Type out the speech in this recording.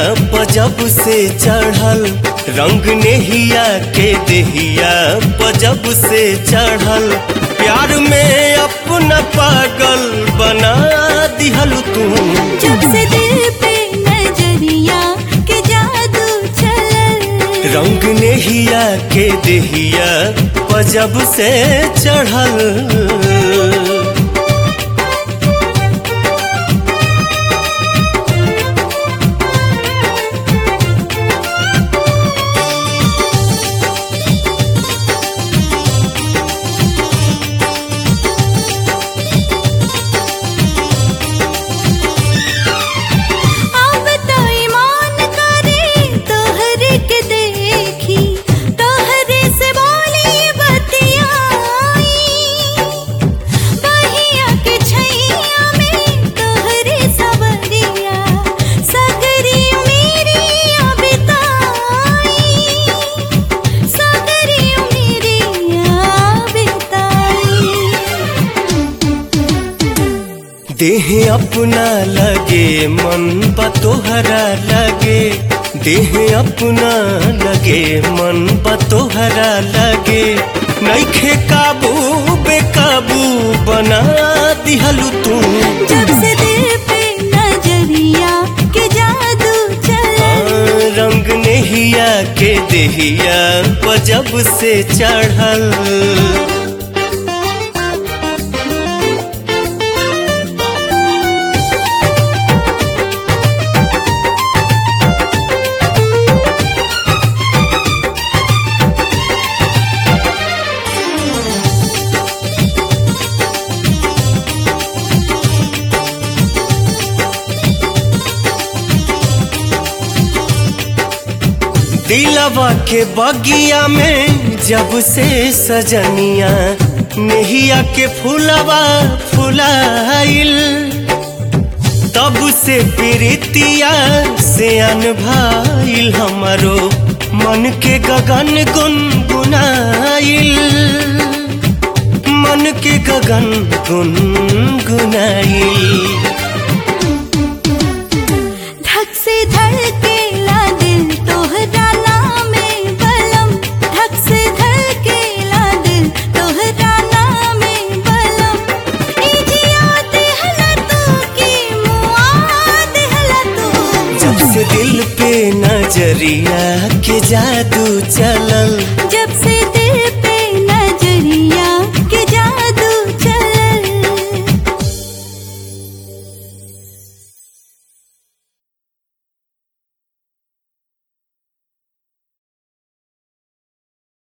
पजब से चढ़ल, रंग नेहिया के देहिया पजब से चढ़ल, प्यार में अपना पागल बना दिहल तू। जब से दिल पे नजरिया के जादू चलल, रंग नेहिया के देहिया पजब से चढ़ल। देह अपना लगे मन बा तोहरा लगे, देह अपना लगे मन बा तोहरा लगे, नइखे काबू बेकाबू बना दिहलू तू। जब से दिल पे नजरिया के जादू चलल, रंग नेहिया के देहिया पजब से चढ़ल। दिलवा के बगिया में जब से सजनिया नेहिया के फूलवा फुलाइल, तब से प्रीतिया से अनभाइल, हमारो मन के गगन गुनगुनाइल, मन के गगन गुनगुनाइल। धक से धड़केला दिल तोहरा नामे बलम, धक से धड़केला दिल तोहरा नामे बलम, इजिया देहला तू की मुआ देहला तू। जब से दिल पे नजरिया के जादू चलल, जब से